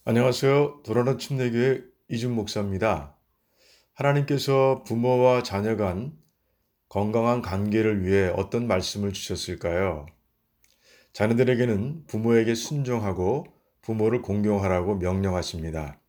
안녕하세요. 도라는 침례교회 이준 목사입니다. 하나님께서 부모와 자녀 간 건강한 관계를 위해 어떤 말씀을 주셨을까요? 자녀들에게는 부모에게 순종하고 부모를 공경하라고 명령하십니다.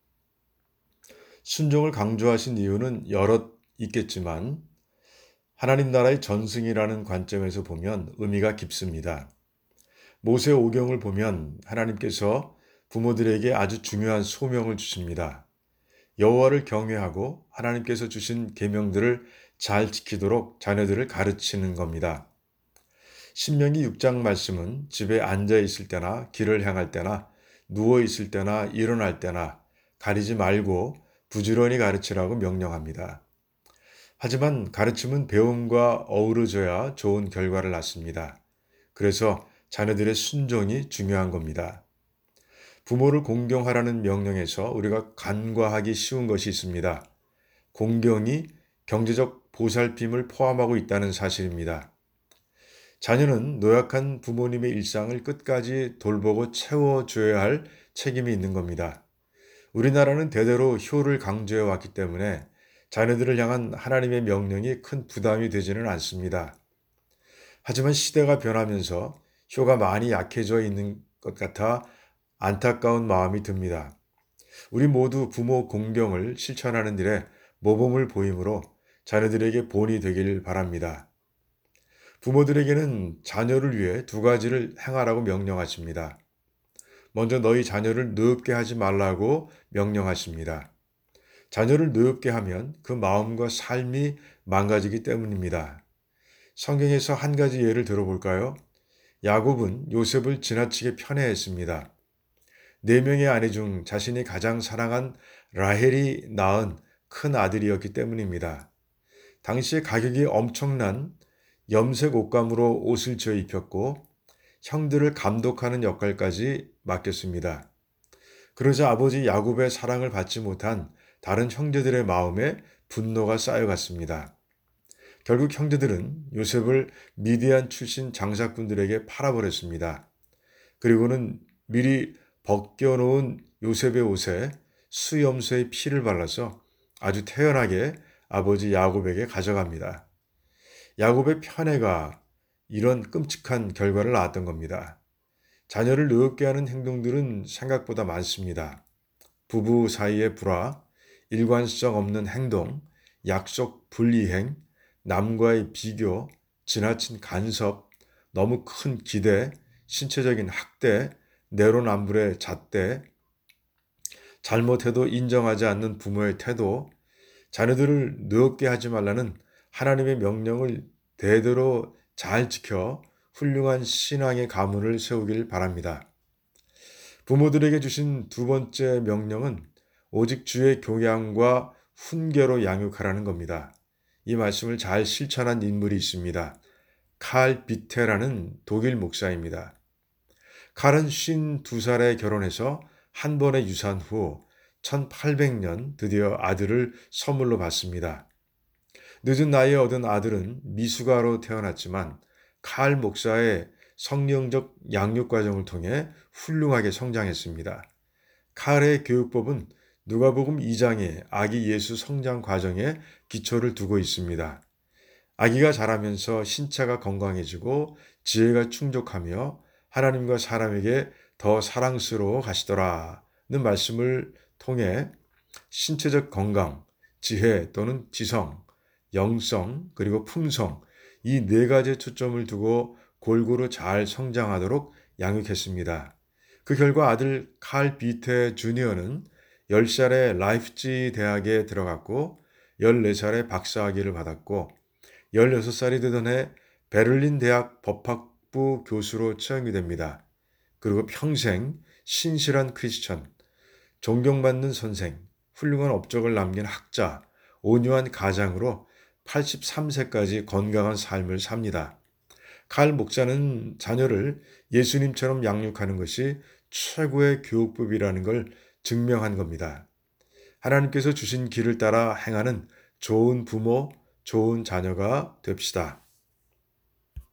순종을 강조하신 이유는 여럿 있겠지만 하나님 나라의 전승이라는 관점에서 보면 의미가 깊습니다. 모세 오경을 보면 하나님께서 부모들에게 아주 중요한 소명을 주십니다. 여호와를 경외하고 하나님께서 주신 계명들을 잘 지키도록 자녀들을 가르치는 겁니다. 신명기 6장 말씀은 집에 앉아 있을 때나 길을 향할 때나 누워 있을 때나 일어날 때나 가리지 말고 부지런히 가르치라고 명령합니다. 하지만 가르침은 배움과 어우러져야 좋은 결과를 낳습니다. 그래서 자녀들의 순종이 중요한 겁니다. 부모를 공경하라는 명령에서 우리가 간과하기 쉬운 것이 있습니다. 공경이 경제적 보살핌을 포함하고 있다는 사실입니다. 자녀는 노약한 부모님의 일상을 끝까지 돌보고 채워줘야 할 책임이 있는 겁니다. 우리나라는 대대로 효를 강조해 왔기 때문에 자녀들을 향한 하나님의 명령이 큰 부담이 되지는 않습니다. 하지만 시대가 변하면서 효가 많이 약해져 있는 것 같아 안타까운 마음이 듭니다. 우리 모두 부모 공경을 실천하는 일에 모범을 보이므로 자녀들에게 본이 되길 바랍니다. 부모들에게는 자녀를 위해 두 가지를 행하라고 명령하십니다. 먼저 너희 자녀를 느겁게 하지 말라고 명령하십니다. 자녀를 느겁게 하면 그 마음과 삶이 망가지기 때문입니다. 성경에서 한 가지 예를 들어볼까요? 야곱은 요셉을 지나치게 편애했습니다. 네 명의 아내 중 자신이 가장 사랑한 라헬이 낳은 큰 아들이었기 때문입니다. 당시에 가격이 엄청난 염색 옷감으로 옷을 지어 입혔고 형들을 감독하는 역할까지 맡겼습니다. 그러자 아버지 야곱의 사랑을 받지 못한 다른 형제들의 마음에 분노가 쌓여갔습니다. 결국 형제들은 요셉을 미디안 출신 장사꾼들에게 팔아버렸습니다. 그리고는 미리 벗겨놓은 요셉의 옷에 수염소의 피를 발라서 아주 태연하게 아버지 야곱에게 가져갑니다. 야곱의 편애가 이런 끔찍한 결과를 낳았던 겁니다. 자녀를 느겁게 하는 행동들은 생각보다 많습니다. 부부 사이의 불화, 일관성 없는 행동, 약속 불이행, 남과의 비교, 지나친 간섭, 너무 큰 기대, 신체적인 학대, 내로남불의 잣대, 잘못해도 인정하지 않는 부모의 태도, 자녀들을 느겁게 하지 말라는 하나님의 명령을 대대로 잘 지켜 훌륭한 신앙의 가문을 세우길 바랍니다. 부모들에게 주신 두 번째 명령은 오직 주의 교양과 훈계로 양육하라는 겁니다. 이 말씀을 잘 실천한 인물이 있습니다. 칼 비테라는 독일 목사입니다. 칼은 52살에 결혼해서 한 번의 유산 후 1800년 드디어 아들을 선물로 받습니다. 늦은 나이에 얻은 아들은 미숙아로 태어났지만 칼 목사의 성령적 양육 과정을 통해 훌륭하게 성장했습니다. 칼의 교육법은 누가복음 2장의 아기 예수 성장 과정에 기초를 두고 있습니다. 아기가 자라면서 신체가 건강해지고 지혜가 충족하며 하나님과 사람에게 더 사랑스러워 가시더라는 말씀을 통해 신체적 건강, 지혜 또는 지성, 영성, 그리고 품성 이 네 가지에 초점을 두고 골고루 잘 성장하도록 양육했습니다. 그 결과 아들 칼 비테 주니어는 10살에 라이프치 대학에 들어갔고 14살에 박사학위를 받았고 16살이 되던 해 베를린 대학 법학부 교수로 채용이 됩니다. 그리고 평생 신실한 크리스천, 존경받는 선생, 훌륭한 업적을 남긴 학자, 온유한 가장으로 83세까지 건강한 삶을 삽니다. 칼 목사는 자녀를 예수님처럼 양육하는 것이 최고의 교육법이라는 걸 증명한 겁니다. 하나님께서 주신 길을 따라 행하는 좋은 부모, 좋은 자녀가 됩시다.